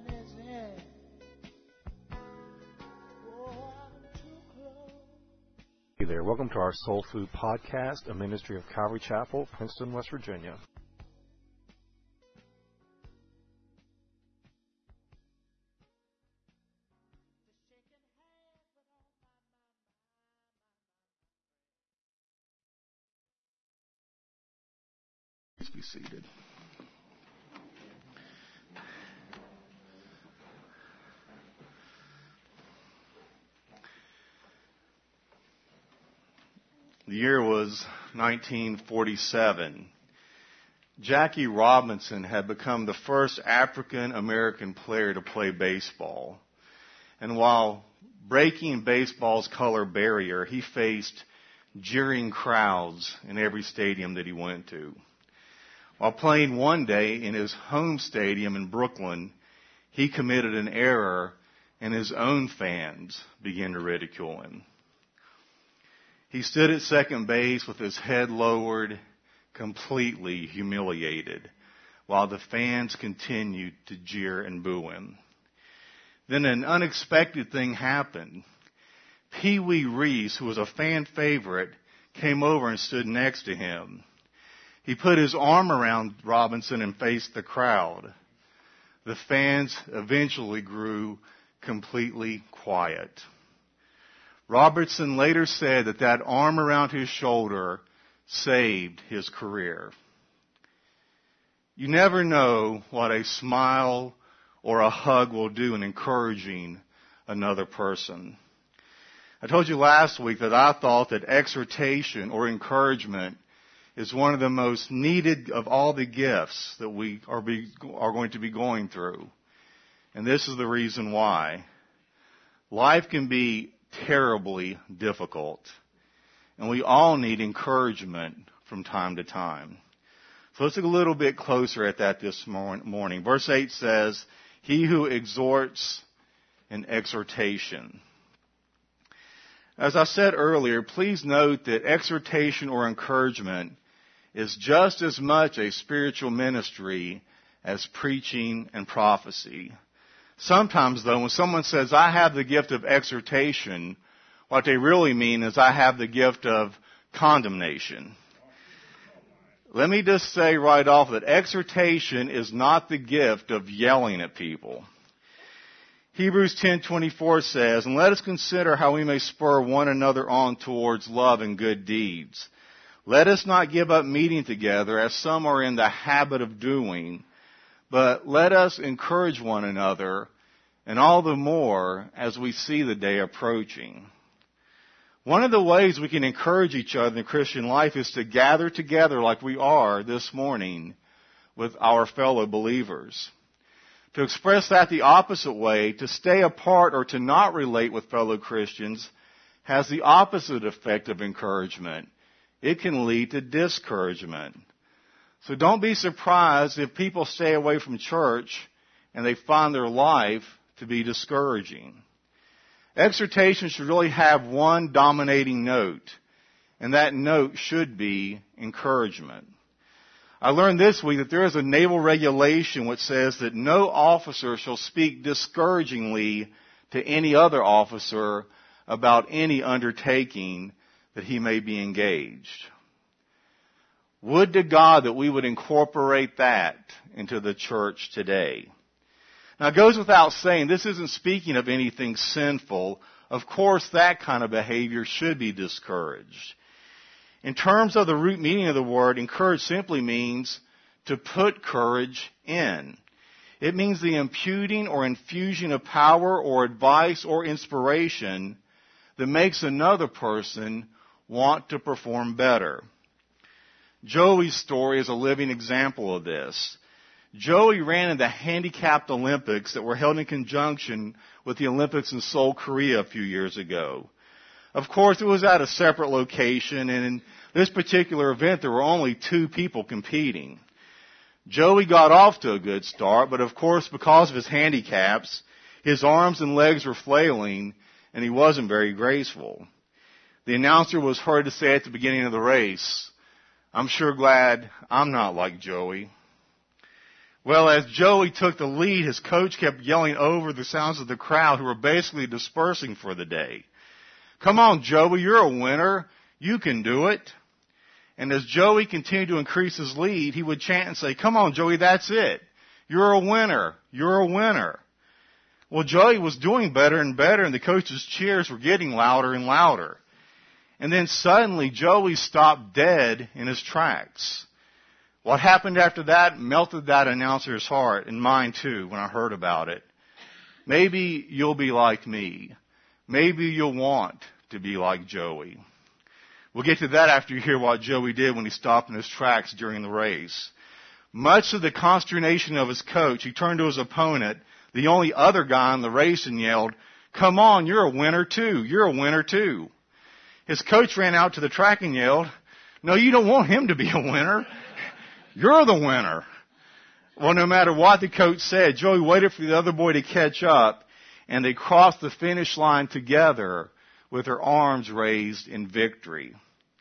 Hey there, welcome to our Soul Food Podcast, a ministry of Calvary Chapel, Princeton, West Virginia. Please be seated. The year was 1947. Jackie Robinson had become the first African American player to play baseball. And while breaking baseball's color barrier, he faced jeering crowds in every stadium that he went to. While playing one day in his home stadium in Brooklyn, he committed an error and his own fans began to ridicule him. He stood at second base with his head lowered, completely humiliated, while the fans continued to jeer and boo him. Then an unexpected thing happened. Pee Wee Reese, who was a fan favorite, came over and stood next to him. He put his arm around Robinson and faced the crowd. The fans eventually grew completely quiet. Robertson later said that arm around his shoulder saved his career. You never know what a smile or a hug will do in encouraging another person. I told you last week that I thought that exhortation or encouragement is one of the most needed of all the gifts that we are going to be going through. And this is the reason why. Life can be terribly difficult, and we all need encouragement from time to time. So let's look a little bit closer at that this morning. Verse 8 says, "He who exhorts in exhortation." As I said earlier, please note that exhortation or encouragement is just as much a spiritual ministry as preaching and prophecy. Sometimes, though, when someone says, "I have the gift of exhortation," what they really mean is, "I have the gift of condemnation." Let me just say right off that exhortation is not the gift of yelling at people. Hebrews 10:24 says, "And let us consider how we may spur one another on towards love and good deeds. Let us not give up meeting together as some are in the habit of doing, but let us encourage one another, and all the more as we see the day approaching." One of the ways we can encourage each other in the Christian life is to gather together like we are this morning with our fellow believers. To express that the opposite way, to stay apart or to not relate with fellow Christians, has the opposite effect of encouragement. It can lead to discouragement. So don't be surprised if people stay away from church and they find their life to be discouraging. Exhortation should really have one dominating note, and that note should be encouragement. I learned this week that there is a naval regulation which says that no officer shall speak discouragingly to any other officer about any undertaking that he may be engaged. Would to God that we would incorporate that into the church today. Now it goes without saying, this isn't speaking of anything sinful. Of course, that kind of behavior should be discouraged. In terms of the root meaning of the word, encourage simply means to put courage in. It means the imputing or infusion of power or advice or inspiration that makes another person want to perform better. Joey's story is a living example of this. Joey ran in the handicapped Olympics that were held in conjunction with the Olympics in Seoul, Korea a few years ago. Of course, it was at a separate location, and in this particular event, there were only 2 people competing. Joey got off to a good start, but of course, because of his handicaps, his arms and legs were flailing, and he wasn't very graceful. The announcer was heard to say at the beginning of the race, "I'm sure glad I'm not like Joey." Well, as Joey took the lead, his coach kept yelling over the sounds of the crowd who were basically dispersing for the day. "Come on, Joey, you're a winner. You can do it." And as Joey continued to increase his lead, he would chant and say, "Come on, Joey, that's it. You're a winner. You're a winner." Well, Joey was doing better and better, and the coach's cheers were getting louder and louder. And then suddenly, Joey stopped dead in his tracks. What happened after that melted that announcer's heart, and mine too, when I heard about it. Maybe you'll be like me. Maybe you'll want to be like Joey. We'll get to that after you hear what Joey did when he stopped in his tracks during the race. Much to the consternation of his coach, he turned to his opponent, the only other guy in the race, and yelled, "Come on, you're a winner too. You're a winner too." His coach ran out to the track and yelled, "No, you don't want him to be a winner. You're the winner." Well, no matter what the coach said, Joey waited for the other boy to catch up, and they crossed the finish line together with their arms raised in victory.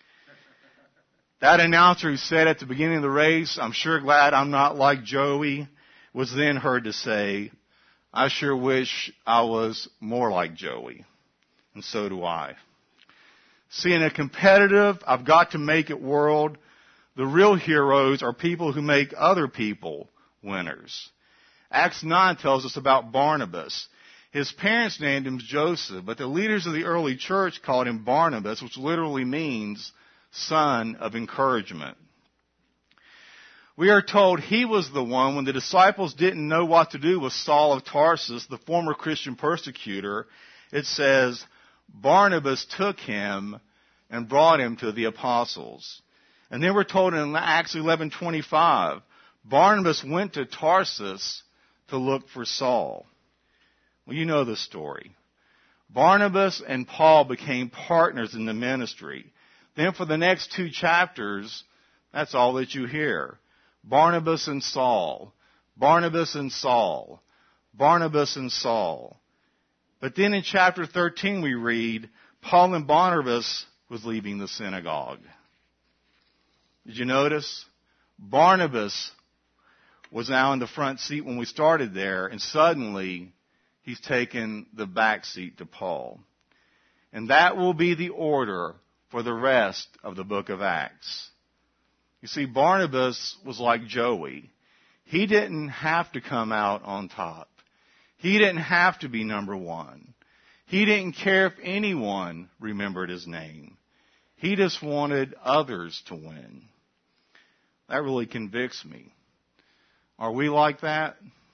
That announcer who said at the beginning of the race, "I'm sure glad I'm not like Joey," was then heard to say, "I sure wish I was more like Joey." And so do I. See, in a competitive, I've got to make it world, the real heroes are people who make other people winners. Acts 9 tells us about Barnabas. His parents named him Joseph, but the leaders of the early church called him Barnabas, which literally means son of encouragement. We are told he was the one when the disciples didn't know what to do with Saul of Tarsus, the former Christian persecutor. It says, Barnabas took him and brought him to the apostles. And then we're told in Acts 11:25, Barnabas went to Tarsus to look for Saul. Well, you know the story. Barnabas and Paul became partners in the ministry. Then for the next 2 chapters, that's all that you hear. Barnabas and Saul. Barnabas and Saul. Barnabas and Saul. But then in chapter 13 we read, Paul and Barnabas was leaving the synagogue. Did you notice? Barnabas was now in the front seat when we started there, and suddenly he's taken the back seat to Paul. And that will be the order for the rest of the book of Acts. You see, Barnabas was like Joey. He didn't have to come out on top. He didn't have to be number one. He didn't care if anyone remembered his name. He just wanted others to win. That really convicts me. Are we like that?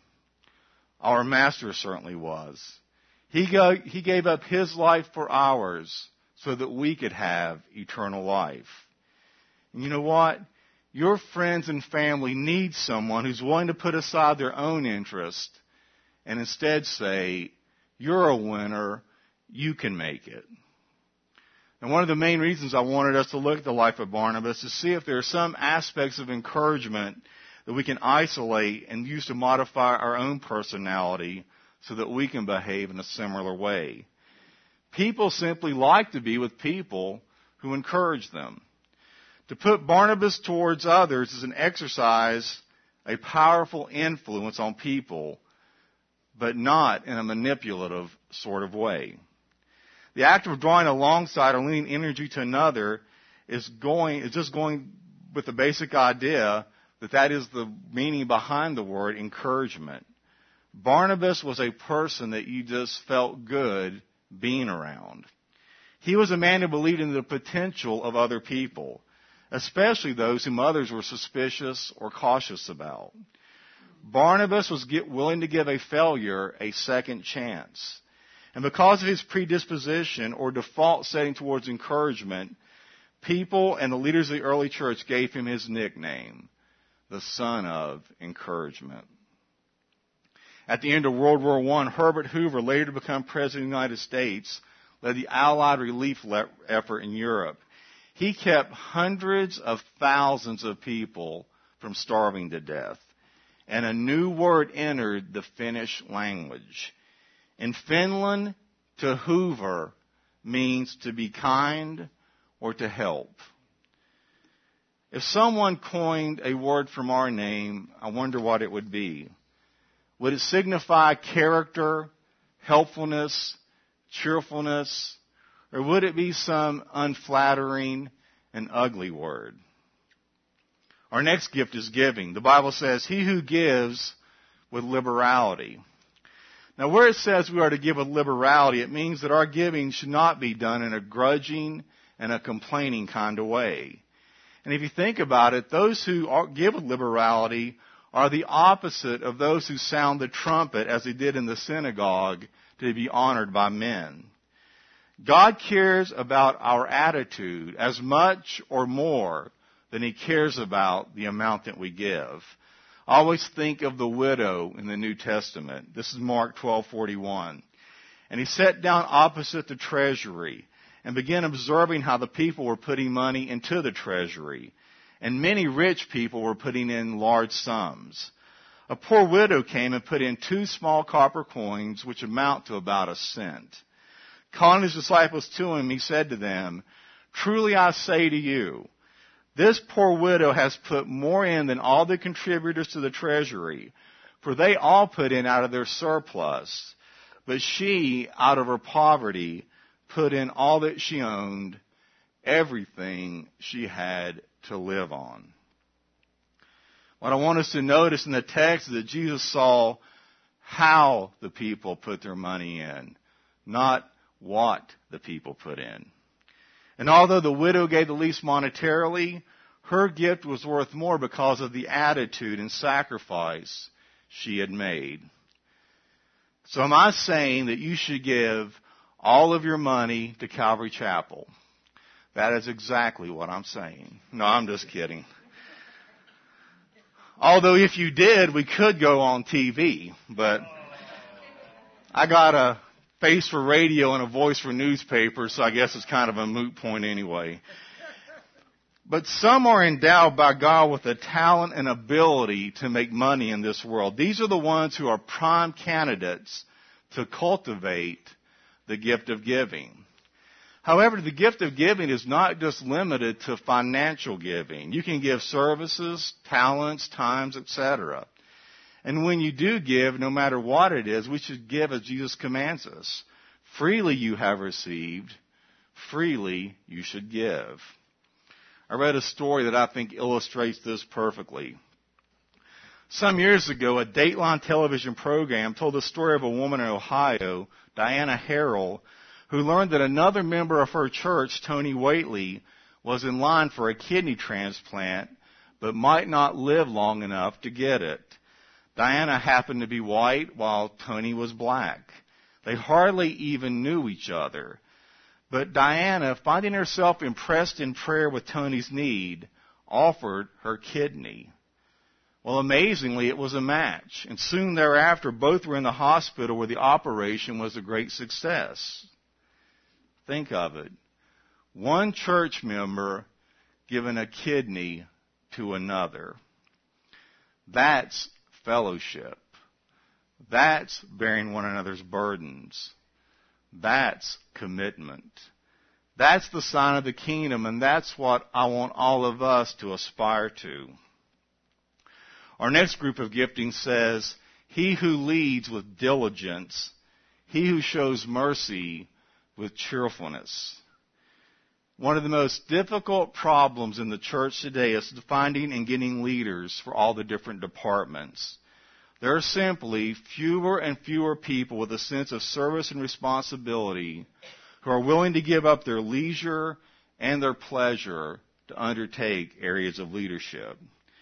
Our Master certainly was. He gave up his life for ours so that we could have eternal life. And you know what? Your friends and family need someone who's willing to put aside their own interest and instead say, you're a winner, you can make it. And one of the main reasons I wanted us to look at the life of Barnabas is to see if there are some aspects of encouragement that we can isolate and use to modify our own personality so that we can behave in a similar way. People simply like to be with people who encourage them. To put Barnabas towards others is an exercise, a powerful influence on people, but not in a manipulative sort of way. The act of drawing alongside or lending energy to another is just going with the basic idea that is the meaning behind the word encouragement. Barnabas was a person that you just felt good being around. He was a man who believed in the potential of other people, especially those whom others were suspicious or cautious about. Barnabas was willing to give a failure a second chance. And because of his predisposition or default setting towards encouragement, people and the leaders of the early church gave him his nickname, the Son of Encouragement. At the end of World War I, Herbert Hoover, later to become President of the United States, led the Allied relief effort in Europe. He kept hundreds of thousands of people from starving to death. And a new word entered the Finnish language. In Finland, to Hoover means to be kind or to help. If someone coined a word from our name, I wonder what it would be. Would it signify character, helpfulness, cheerfulness, or would it be some unflattering and ugly word? Our next gift is giving. The Bible says, he who gives with liberality. Now, where it says we are to give with liberality, it means that our giving should not be done in a grudging and a complaining kind of way. And if you think about it, those who give with liberality are the opposite of those who sound the trumpet as they did in the synagogue to be honored by men. God cares about our attitude as much or more than he cares about the amount that we give. I always think of the widow in the New Testament. This is Mark 12:41. And he sat down opposite the treasury and began observing how the people were putting money into the treasury. And many rich people were putting in large sums. A poor widow came and put in 2 small copper coins, which amount to about a cent. Calling his disciples to him, he said to them, "Truly I say to you, this poor widow has put more in than all the contributors to the treasury, for they all put in out of their surplus. But she, out of her poverty, put in all that she owned, everything she had to live on." What I want us to notice in the text is that Jesus saw how the people put their money in, not what the people put in. And although the widow gave the least monetarily, her gift was worth more because of the attitude and sacrifice she had made. So am I saying that you should give all of your money to Calvary Chapel? That is exactly what I'm saying. No, I'm just kidding. Although if you did, we could go on TV, but I got a face for radio and a voice for newspapers, so I guess it's kind of a moot point anyway. But some are endowed by God with a talent and ability to make money in this world. These are the ones who are prime candidates to cultivate the gift of giving. However, the gift of giving is not just limited to financial giving. You can give services, talents, times, etc. And when you do give, no matter what it is, we should give as Jesus commands us. Freely you have received, freely you should give. I read a story that I think illustrates this perfectly. Some years ago, a Dateline television program told the story of a woman in Ohio, Diana Harrell, who learned that another member of her church, Tony Waitley, was in line for a kidney transplant, but might not live long enough to get it. Diana happened to be white, while Tony was black. They hardly even knew each other. But Diana, finding herself impressed in prayer with Tony's need, offered her kidney. Well, amazingly, it was a match. And soon thereafter, both were in the hospital where the operation was a great success. Think of it. One church member giving a kidney to another. That's fellowship. That's bearing one another's burdens. That's commitment. That's the sign of the kingdom, and that's what I want all of us to aspire to. Our next group of gifting says, he who leads with diligence, he who shows mercy with cheerfulness. One of the most difficult problems in the church today is finding and getting leaders for all the different departments. There are simply fewer and fewer people with a sense of service and responsibility who are willing to give up their leisure and their pleasure to undertake areas of leadership.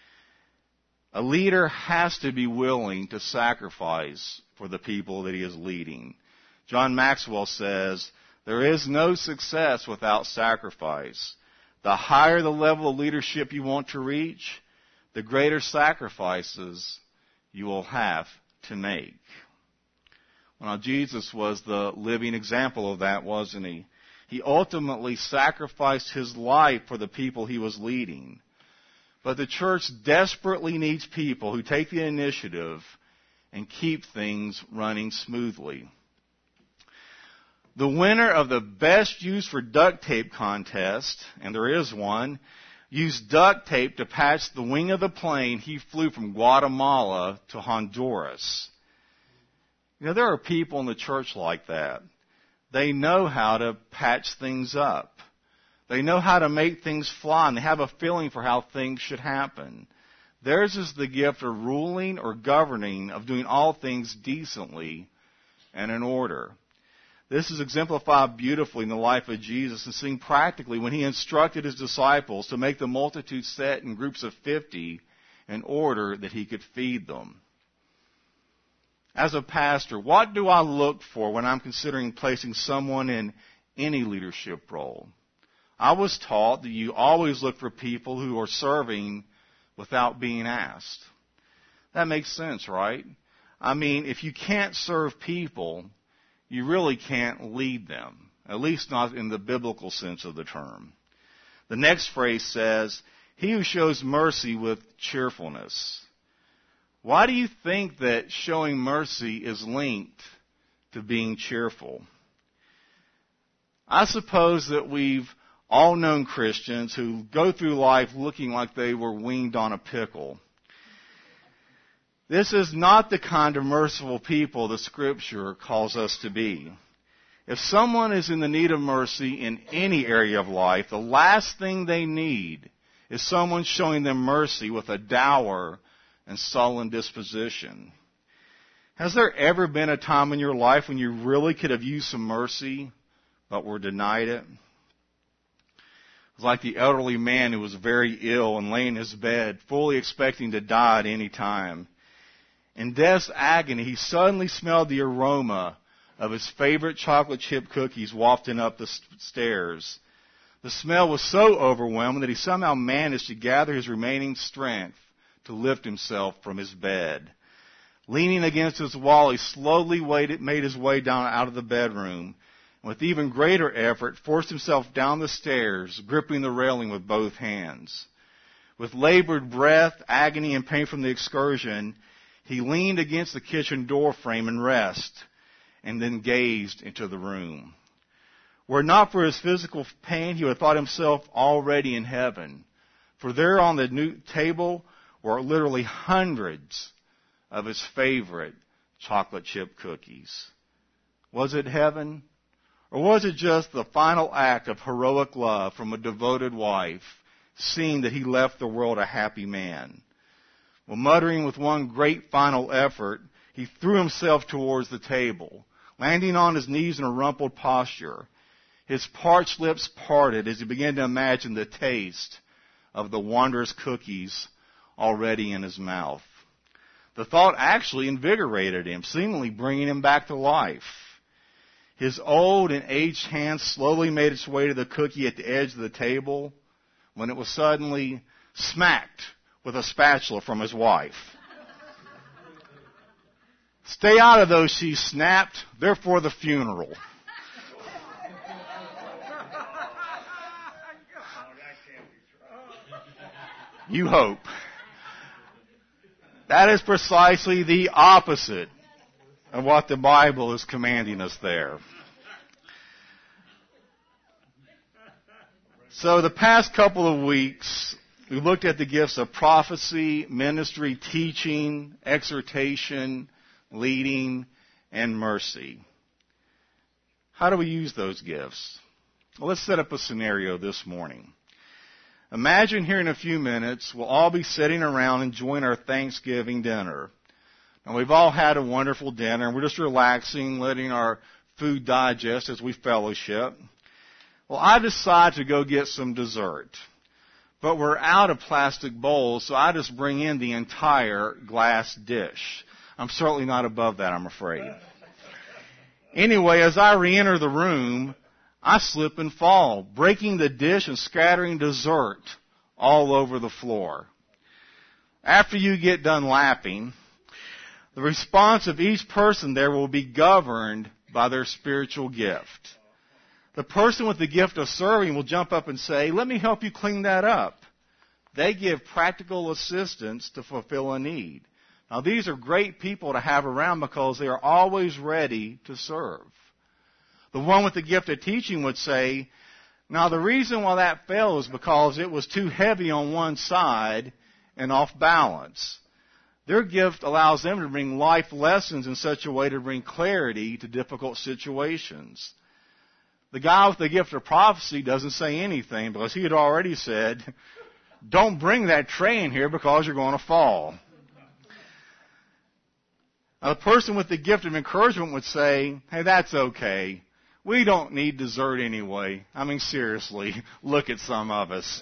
A leader has to be willing to sacrifice for the people that he is leading. John Maxwell says, there is no success without sacrifice. The higher the level of leadership you want to reach, the greater sacrifices you will have to make. Well, Jesus was the living example of that, wasn't he? He ultimately sacrificed his life for the people he was leading. But the church desperately needs people who take the initiative and keep things running smoothly. The winner of the Best Use for Duct Tape contest, and there is one, used duct tape to patch the wing of the plane he flew from Guatemala to Honduras. You know, there are people in the church like that. They know how to patch things up. They know how to make things fly, and they have a feeling for how things should happen. Theirs is the gift of ruling or governing, of doing all things decently and in order. This is exemplified beautifully in the life of Jesus and seen practically when he instructed his disciples to make the multitude sit in groups of 50 in order that he could feed them. As a pastor, what do I look for when I'm considering placing someone in any leadership role? I was taught that you always look for people who are serving without being asked. That makes sense, right? I mean, if you can't serve people, you really can't lead them, at least not in the biblical sense of the term. The next phrase says, he who shows mercy with cheerfulness. Why do you think that showing mercy is linked to being cheerful? I suppose that we've all known Christians who go through life looking like they were winged on a pickle. This is not the kind of merciful people the Scripture calls us to be. If someone is in the need of mercy in any area of life, the last thing they need is someone showing them mercy with a dour and sullen disposition. Has there ever been a time in your life when you really could have used some mercy, but were denied it? It was like the elderly man who was very ill and lay in his bed, fully expecting to die at any time. In death's agony, he suddenly smelled the aroma of his favorite chocolate chip cookies wafting up the stairs. The smell was so overwhelming that he somehow managed to gather his remaining strength to lift himself from his bed. Leaning against his wall, he slowly made his way down out of the bedroom. With even greater effort, forced himself down the stairs, gripping the railing with both hands. With labored breath, agony, and pain from the excursion, he leaned against the kitchen door frame in rest, and then gazed into the room. Were it not for his physical pain, he would have thought himself already in heaven. For there on the new table were literally hundreds of his favorite chocolate chip cookies. Was it heaven? Or was it just the final act of heroic love from a devoted wife, seeing that he left the world a happy man? Well, muttering with one great final effort, he threw himself towards the table, landing on his knees in a rumpled posture. His parched lips parted as he began to imagine the taste of the wondrous cookies already in his mouth. The thought actually invigorated him, seemingly bringing him back to life. His old and aged hand slowly made its way to the cookie at the edge of the table when it was suddenly smacked with a spatula from his wife. Stay out of those, she snapped. They're for the funeral. You hope. That is precisely the opposite of what the Bible is commanding us there. So the past couple of weeks, we looked at the gifts of prophecy, ministry, teaching, exhortation, leading, and mercy. How do we use those gifts? Well, let's set up a scenario this morning. Imagine here in a few minutes, we'll all be sitting around enjoying our Thanksgiving dinner. And we've all had a wonderful dinner, and we're just relaxing, letting our food digest as we fellowship. Well, I decide to go get some dessert. But we're out of plastic bowls, so I just bring in the entire glass dish. I'm certainly not above that, I'm afraid. Anyway, as I re-enter the room, I slip and fall, breaking the dish and scattering dessert all over the floor. After you get done laughing, the response of each person there will be governed by their spiritual gift. The person with the gift of serving will jump up and say, "Let me help you clean that up." They give practical assistance to fulfill a need. Now, these are great people to have around because they are always ready to serve. The one with the gift of teaching would say, Now, the reason why that fell is because it was too heavy on one side and off balance. Their gift allows them to bring life lessons in such a way to bring clarity to difficult situations. The guy with the gift of prophecy doesn't say anything because he had already said, don't bring that tray in here because you're going to fall. Now, the person with the gift of encouragement would say, hey, that's okay. We don't need dessert anyway. I mean, seriously, look at some of us.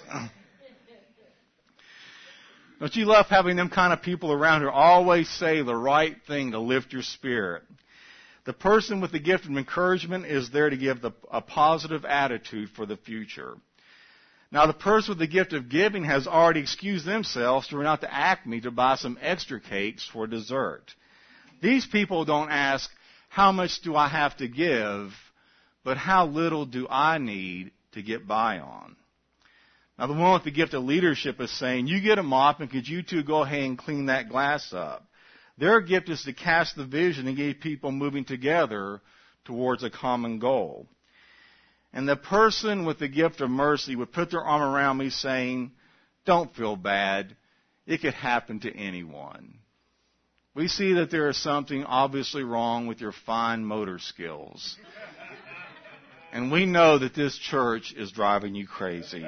Don't you love having them kind of people around who always say the right thing to lift your spirit? The person with the gift of encouragement is there to give a positive attitude for the future. Now, the person with the gift of giving has already excused themselves to run out to Acme to buy some extra cakes for dessert. These people don't ask, how much do I have to give, but how little do I need to get by on? Now, the one with the gift of leadership is saying, you get a mop and could you two go ahead and clean that glass up? Their gift is to cast the vision and get people moving together towards a common goal. And the person with the gift of mercy would put their arm around me saying, don't feel bad. It could happen to anyone. We see that there is something obviously wrong with your fine motor skills. And we know that this church is driving you crazy.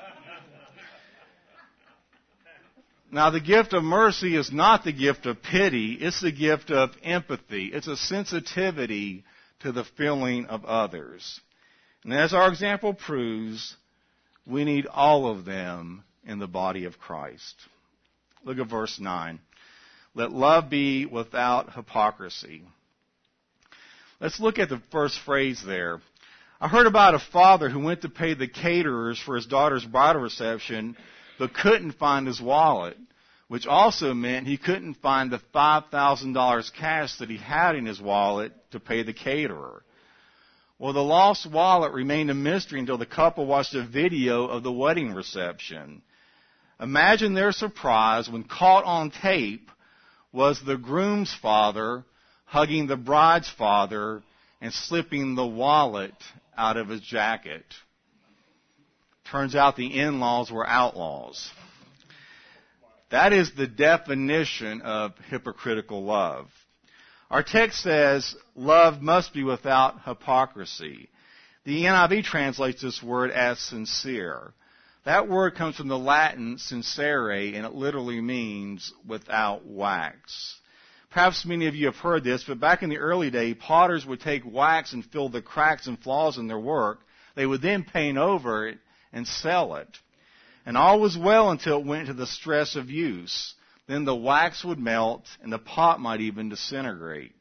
Now, the gift of mercy is not the gift of pity. It's the gift of empathy. It's a sensitivity to the feeling of others. And as our example proves, we need all of them in the body of Christ. Look at verse 9. Let love be without hypocrisy. Let's look at the first phrase there. I heard about a father who went to pay the caterers for his daughter's bridal reception, but couldn't find his wallet, which also meant he couldn't find the $5,000 cash that he had in his wallet to pay the caterer. Well, the lost wallet remained a mystery until the couple watched a video of the wedding reception. Imagine their surprise when caught on tape was the groom's father hugging the bride's father and slipping the wallet out of his jacket. Turns out the in-laws were outlaws. That is the definition of hypocritical love. Our text says, love must be without hypocrisy. The NIV translates this word as sincere. That word comes from the Latin sincere, and it literally means without wax. Perhaps many of you have heard this, but back in the early day, potters would take wax and fill the cracks and flaws in their work. They would then paint over it and sell it. And all was well until it went to the stress of use. Then the wax would melt and the pot might even disintegrate.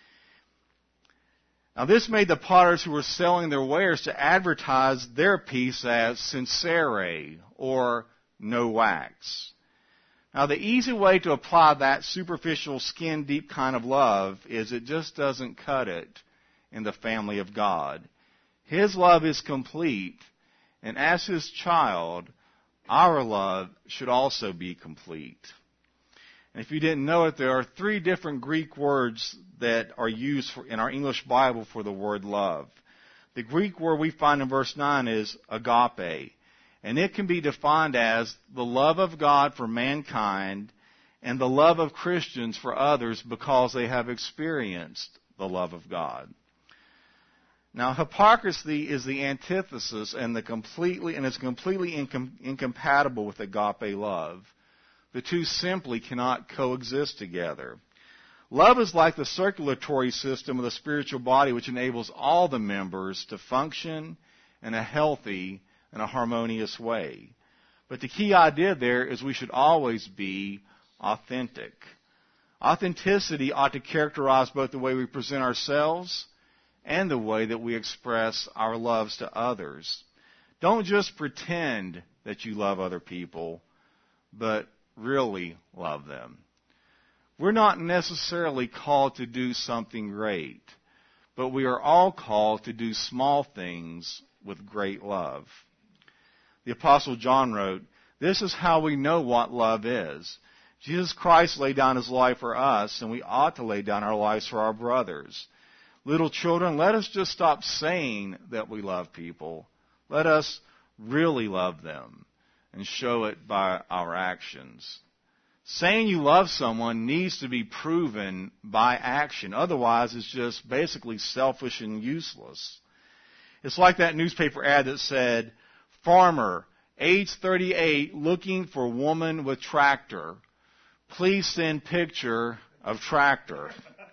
Now this made the potters who were selling their wares to advertise their piece as sincere or no wax. Now the easy way to apply that superficial skin deep kind of love is it just doesn't cut it in the family of God. His love is complete, and as His child, our love should also be complete. And if you didn't know it, there are 3 different Greek words that are used in our English Bible for the word love. The Greek word we find in verse 9 is agape, and it can be defined as the love of God for mankind and the love of Christians for others because they have experienced the love of God. Now, hypocrisy is the antithesis and it's completely incompatible with agape love. The two simply cannot coexist together. Love is like the circulatory system of the spiritual body, which enables all the members to function in a healthy and a harmonious way. But the key idea there is we should always be authentic. Authenticity ought to characterize both the way we present ourselves and the way that we express our loves to others. Don't just pretend that you love other people, but really love them. We're not necessarily called to do something great, but we are all called to do small things with great love. The Apostle John wrote, "This is how we know what love is. Jesus Christ laid down His life for us, and we ought to lay down our lives for our brothers. Little children, let us just stop saying that we love people. Let us really love them and show it by our actions. Saying you love someone needs to be proven by action. Otherwise, it's just basically selfish and useless. It's like that newspaper ad that said, farmer, age 38, looking for woman with tractor. Please send picture of tractor.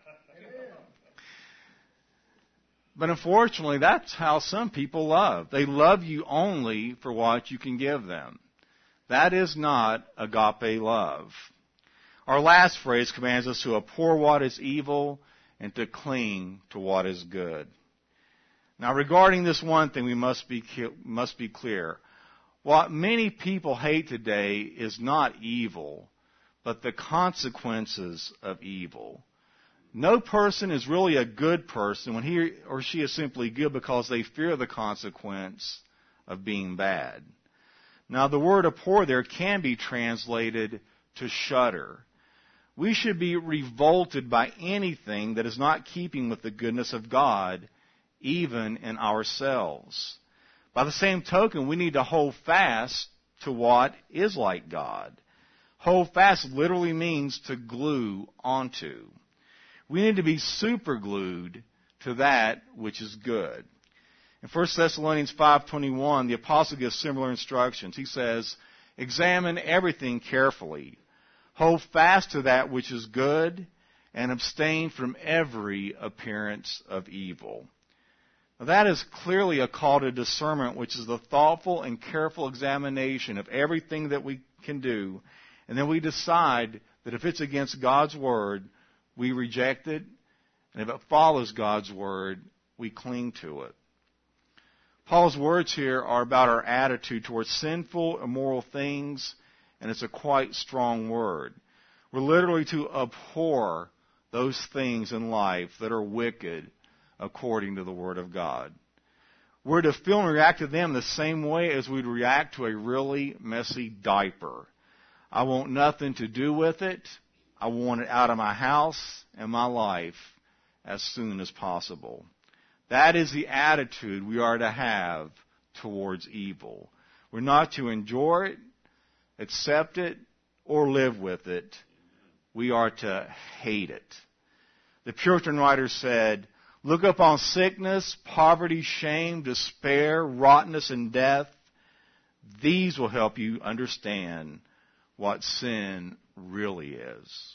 But unfortunately, that's how some people love. They love you only for what you can give them. That is not agape love. Our last phrase commands us to abhor what is evil and to cling to what is good. Now, regarding this one thing, we must be clear. What many people hate today is not evil, but the consequences of evil. No person is really a good person when he or she is simply good because they fear the consequence of being bad. Now, the word abhor there can be translated to shudder. We should be revolted by anything that is not keeping with the goodness of God, even in ourselves. By the same token, we need to hold fast to what is like God. Hold fast literally means to glue onto. We need to be super glued to that which is good. In 1 Thessalonians 5:21, the apostle gives similar instructions. He says, examine everything carefully. Hold fast to that which is good and abstain from every appearance of evil. Now, that is clearly a call to discernment, which is the thoughtful and careful examination of everything that we can do. And then we decide that if it's against God's word, we reject it. And if it follows God's word, we cling to it. Paul's words here are about our attitude towards sinful, immoral things, and it's a quite strong word. We're literally to abhor those things in life that are wicked according to the Word of God. We're to feel and react to them the same way as we'd react to a really messy diaper. I want nothing to do with it. I want it out of my house and my life as soon as possible. That is the attitude we are to have towards evil. We're not to endure it, accept it, or live with it. We are to hate it. The Puritan writer said, look upon sickness, poverty, shame, despair, rottenness, and death. These will help you understand what sin really is.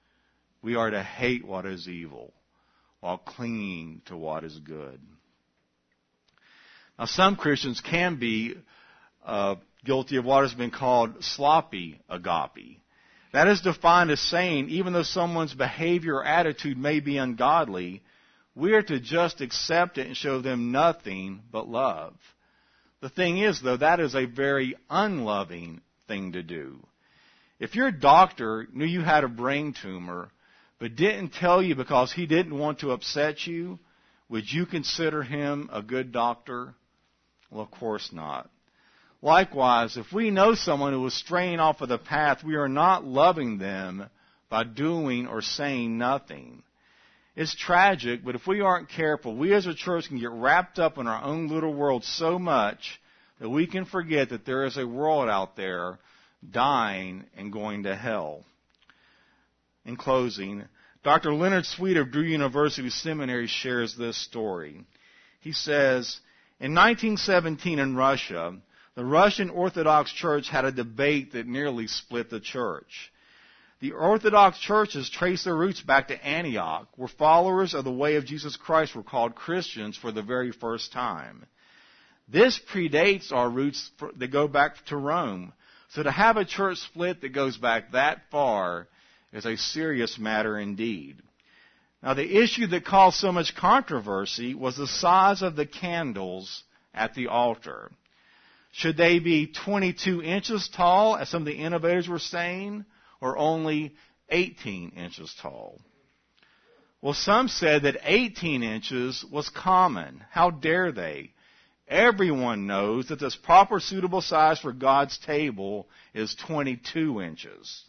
We are to hate what is evil while clinging to what is good. Now, some Christians can be guilty of what has been called sloppy agape. That is defined as saying, even though someone's behavior or attitude may be ungodly, we are to just accept it and show them nothing but love. The thing is, though, that is a very unloving thing to do. If your doctor knew you had a brain tumor, but didn't tell you because he didn't want to upset you, would you consider him a good doctor? Well, of course not. Likewise, if we know someone who is straying off of the path, we are not loving them by doing or saying nothing. It's tragic, but if we aren't careful, we as a church can get wrapped up in our own little world so much that we can forget that there is a world out there dying and going to hell. In closing, Dr. Leonard Sweet of Drew University Seminary shares this story. He says, in 1917 in Russia, the Russian Orthodox Church had a debate that nearly split the church. The Orthodox churches trace their roots back to Antioch, where followers of the way of Jesus Christ were called Christians for the very first time. This predates our roots that go back to Rome. So to have a church split that goes back that far is a serious matter indeed. Now, the issue that caused so much controversy was the size of the candles at the altar. Should they be 22 inches tall, as some of the innovators were saying, or only 18 inches tall? Well, some said that 18 inches was common. How dare they? Everyone knows that this proper suitable size for God's table is 22 inches.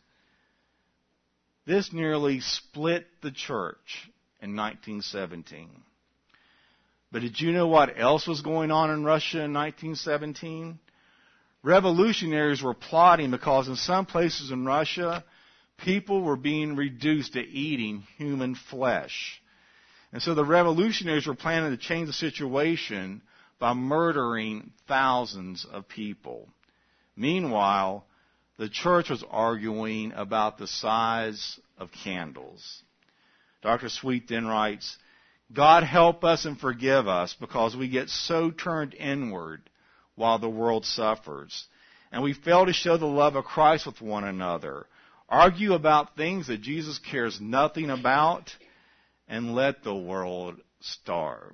This nearly split the church in 1917. But did you know what else was going on in Russia in 1917? Revolutionaries were plotting because in some places in Russia, people were being reduced to eating human flesh. And so the revolutionaries were planning to change the situation by murdering thousands of people. Meanwhile, the church was arguing about the size of candles. Dr. Sweet then writes, God help us and forgive us because we get so turned inward while the world suffers. And we fail to show the love of Christ with one another. Argue about things that Jesus cares nothing about, and let the world starve.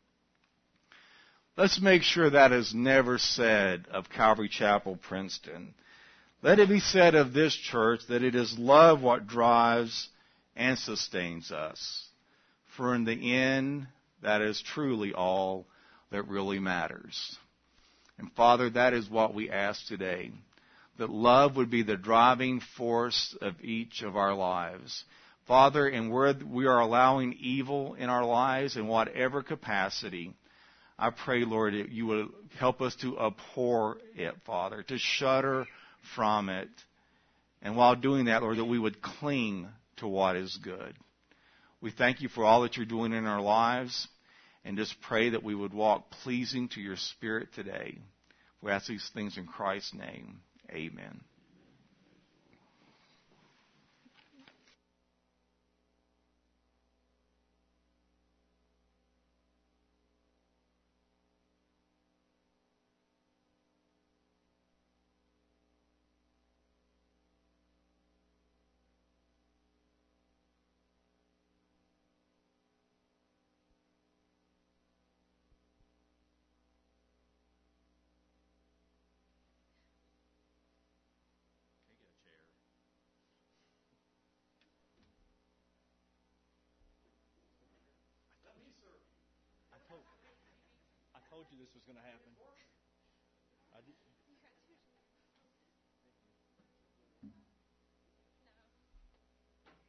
Let's make sure that is never said of Calvary Chapel, Princeton. Let it be said of this church that it is love what drives and sustains us. For in the end, that is truly all that really matters. And Father, that is what we ask today, that love would be the driving force of each of our lives. Father, and where we are allowing evil in our lives in whatever capacity, I pray, Lord, that you would help us to abhor it, Father, to shudder from it. And while doing that, Lord, that we would cling to what is good. We thank you for all that you're doing in our lives, and just pray that we would walk pleasing to your Spirit today. We ask these things in Christ's name. Amen. I told you this was going to happen.